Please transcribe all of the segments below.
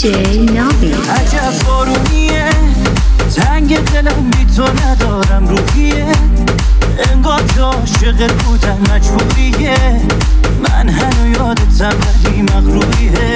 DJ نابی. عجب بارونیه تنگ دلم بی تو ندارم روحیه، انگار که عاشقت بودم مجبوریه، من هنو یادتم ولی مغروریه،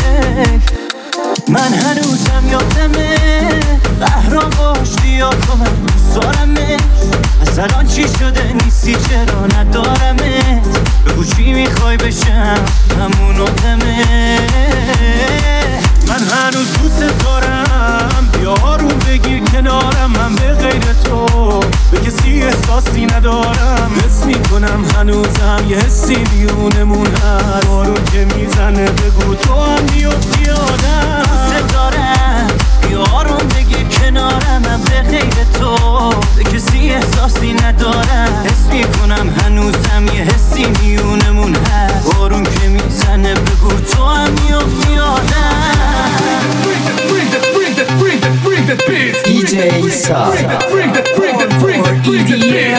من هنوزم یادمه قهران باشتی یا تو من دوست دارمه، از الان چی شده نیستی چرا ندارمت، بگو چی میخوای بشم همون آدمه، من هنوز دوست دارم بیا آروم بگیر کنارم، من به غیر تو به کسی احساسی ندارم، حس میکنم هنوزم یه حسی میونمون هست، بارون که میزنه بگو تو هم میافتی آدم، دوست دارم بیا آروم بگیر کنارم، من به غیر تو به کسی احساسی ندارم، حس میکنم هنوزم یه حسی میونمون هست، بارون که میزنه بگو تو هم میافتی آدم. Bring the beat. DJ Side. Bring the EDM. Bring the beat.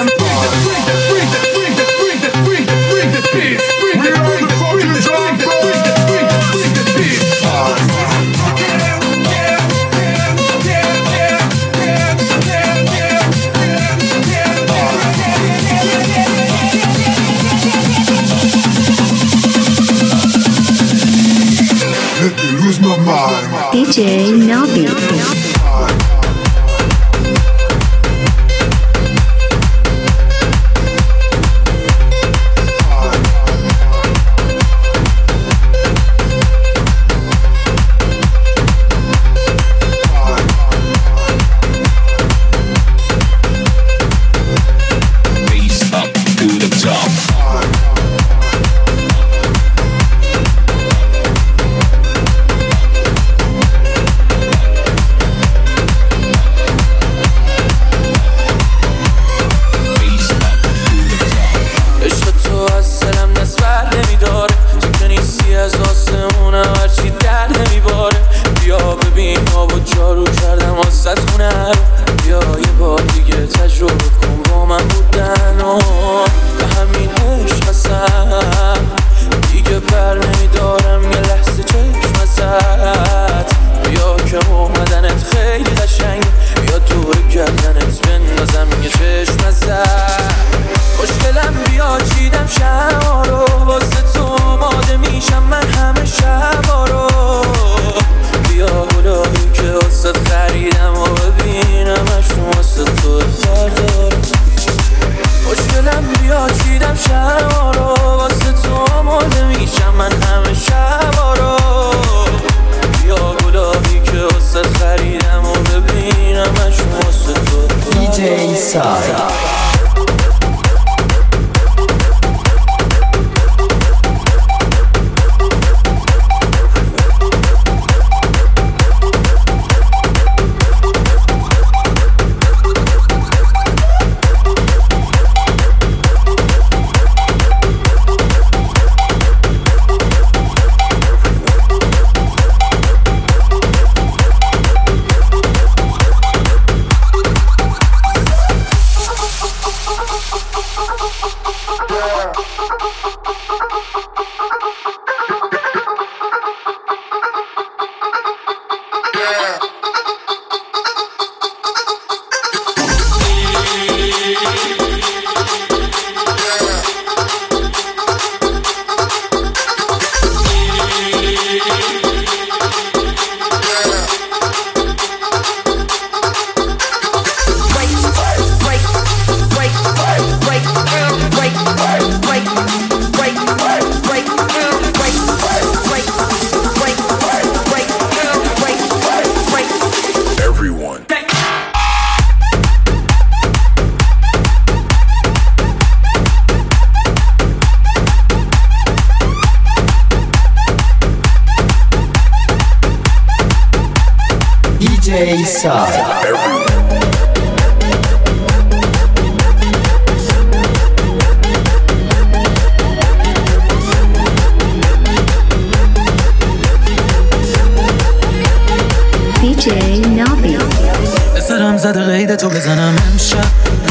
Let me lose my mind. DJ نابی. DJ نابی. سرم زده قید تو بزنم امشب،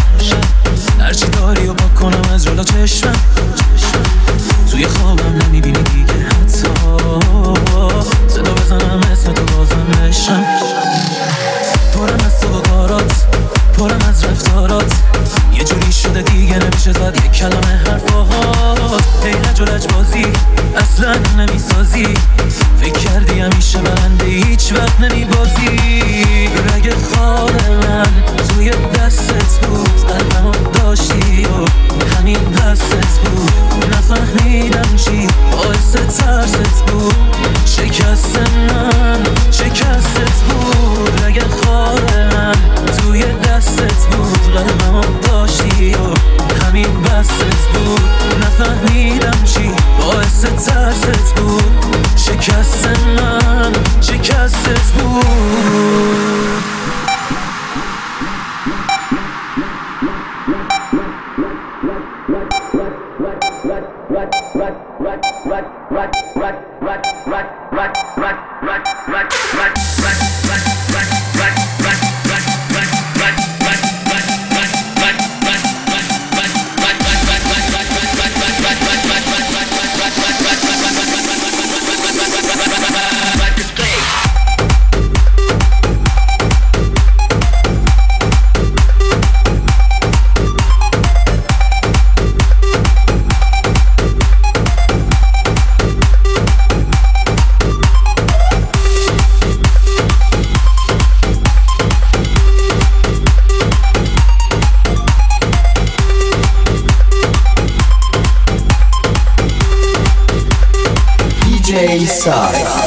هرچی داری و بکنم از جلو چشمم، توی خوابم نمیبینی دیگه حتی صدا بزنم اسم تو بازم بشم. پرم از تو و کارات، پرم از رفتارات، یه جوری شده دیگه نمیشه زد یک کلمه حرفاهات. هی لج بازی اصلا نمیسازی، فکر کردی همیشه برنده هیچ وقت نمیبازی. رگ خار من توی دستت بود، قلبمو داشتی و همین دستت بود. نفهمیدم چی باعث ترست بود، شکست من شکستت بود. رگ خار من توی دستت بود، قلبمو داشتی و همین بستت بود. نفهمیدم چی باعث ترست بود، شکست من شکستت بود. DJ Sara.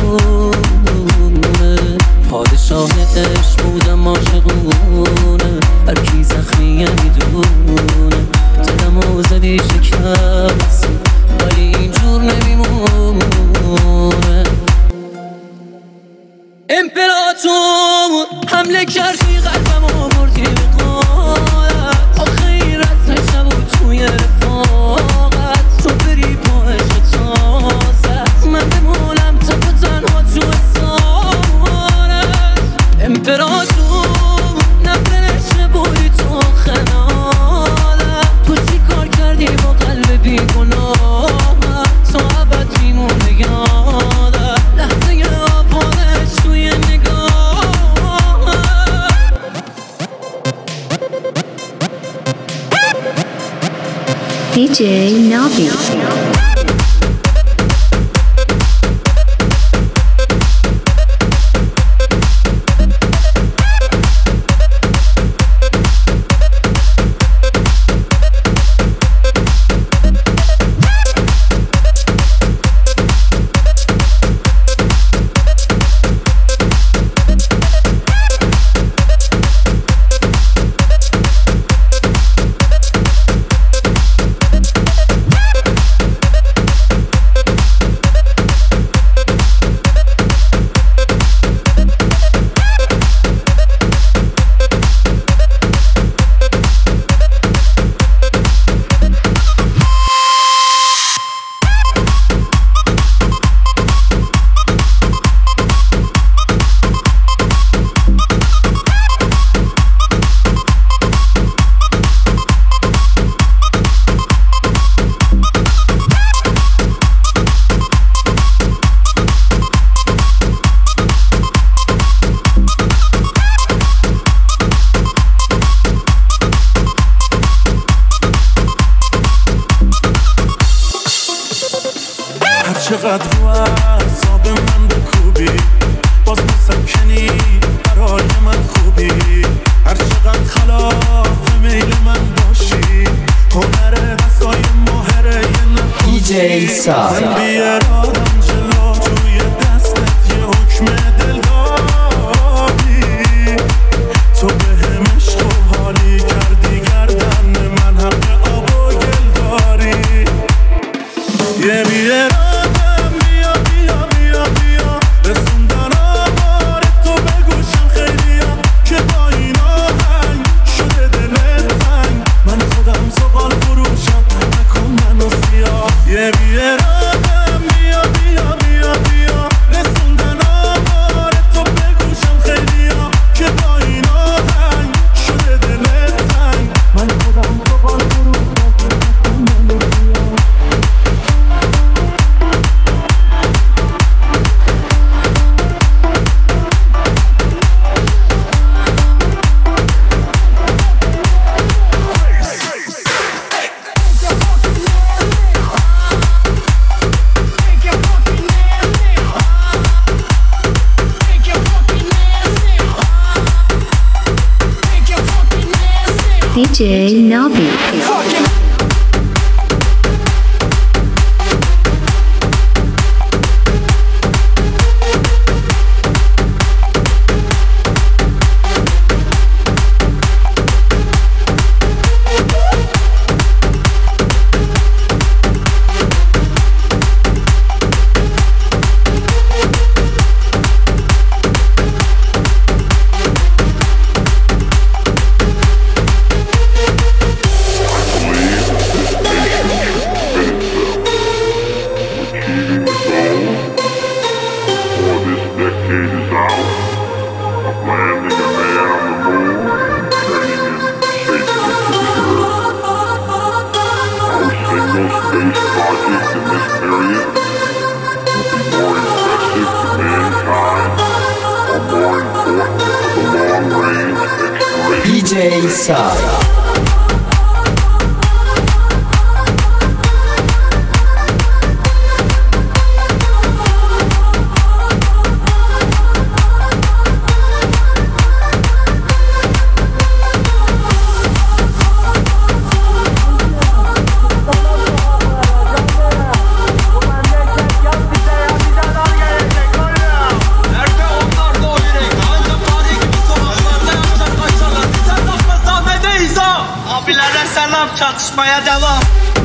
پادشاه عشق بودم عاشقونه، DJ Nabi. چقدر رو اعصاب من بکوبی باز مسکنی برای من خوبی هر چقدر خلاف میل من باشی هنر دستای ماهره یه DJ Sar. من بیارادم جلو توی دستت یه حکم دل داری تو به هم عشق و حالی کردی گردن من حق آب و گل داری یه بیارادم DJ Nabi. DJ Sar. Çatışmaya devam.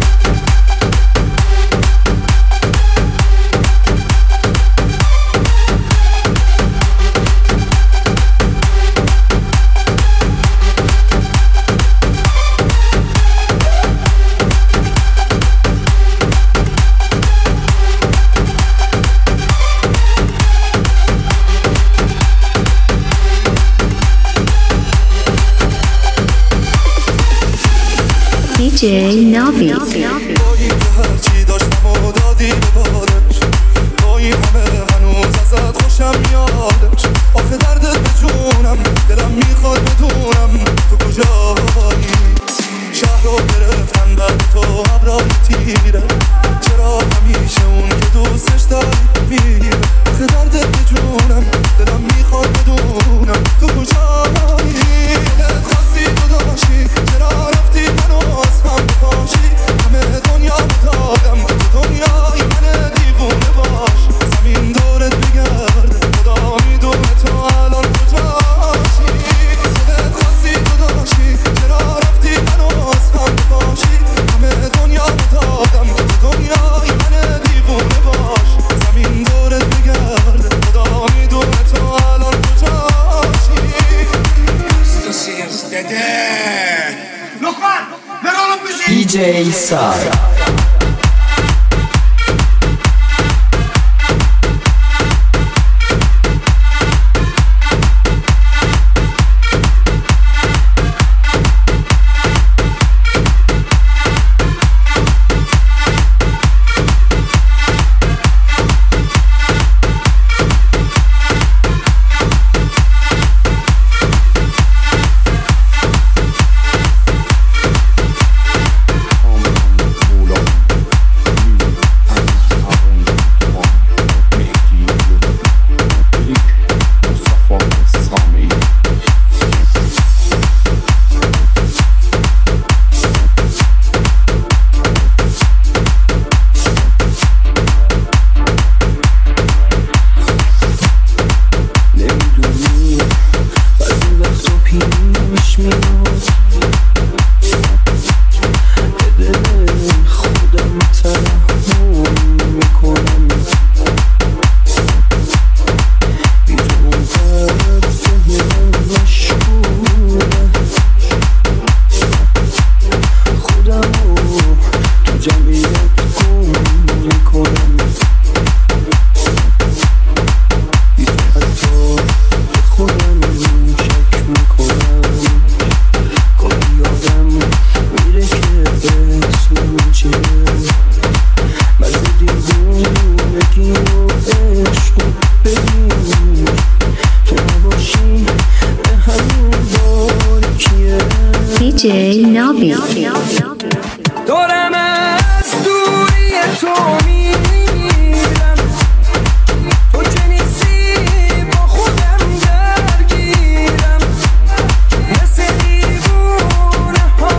DJ Nabi. هرچی داشتم و دادی به بادش با این همه هنوز ازت خوشم میادش آخه دردت به جونم دلم میخواد بدونم تو کجایی شهر رو گرفتن بعد تو ابرای همیشه اون که دوستش داری میره. آخه دردت به جونم دلم میخواد بدونم تو کجایی. دلت خواستی جداشی چرا رفتی منو از هم بپاشی. همه دنیا دادم تو دنیای من دیوونه باش. زمین دورت بگرده خدا میدونه تو الان کجاشی. دلت خواستی جداشی چرا رفتی منو از هم بپاشی. همه دنیا دادم تو دنیای من دیوونه باش. زمین دورت بگرده خدا میدونه تو الان کجاشی. لقمان برام بشی DJ Sara. DJ Nabi. دارم از دوری تو میرم. تو که نیستی با خودم درگیرم. مثل دیوونه ها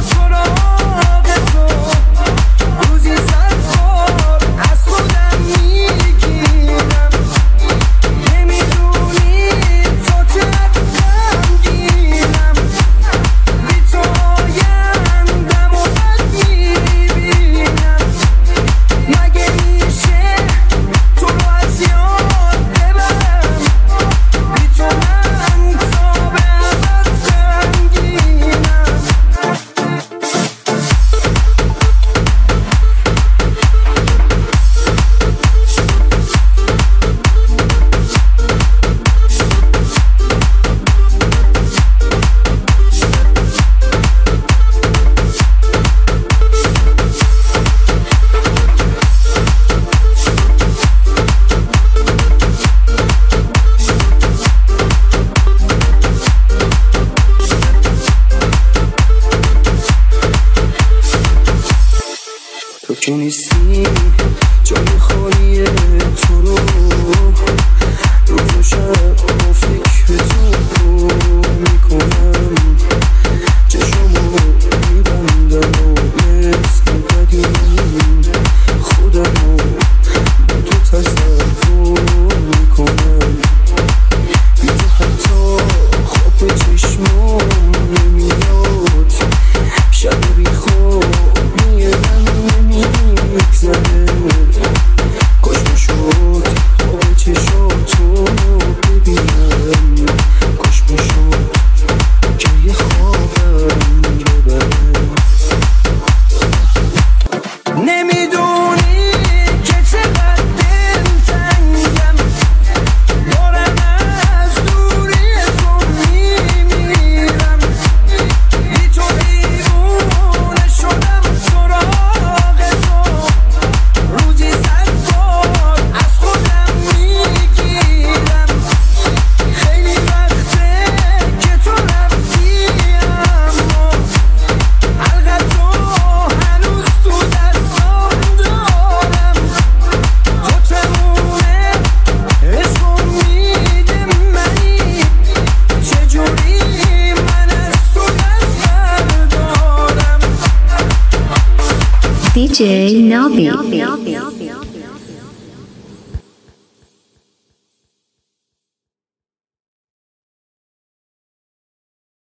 سراغ تو. روزی 100 بار از خودم میگیرم. نمیدونی تو چقدر غمگینم. بی تو آیندم و بد میبینم. مگه میشه تو رو از یاد ببرم. بی تو من تا به ابد غمگینم. تو که نیستی جای خالی تو رو. روز و شب با فکر تو میکنم. چشمو میبندم و مثل قدیم خودمو با تو تصور میکنم. بی تو حتی خواب به چشمام نمیاد. شب بی خواب میگذره. کاش میشد خواب چشاتو DJ Nobby.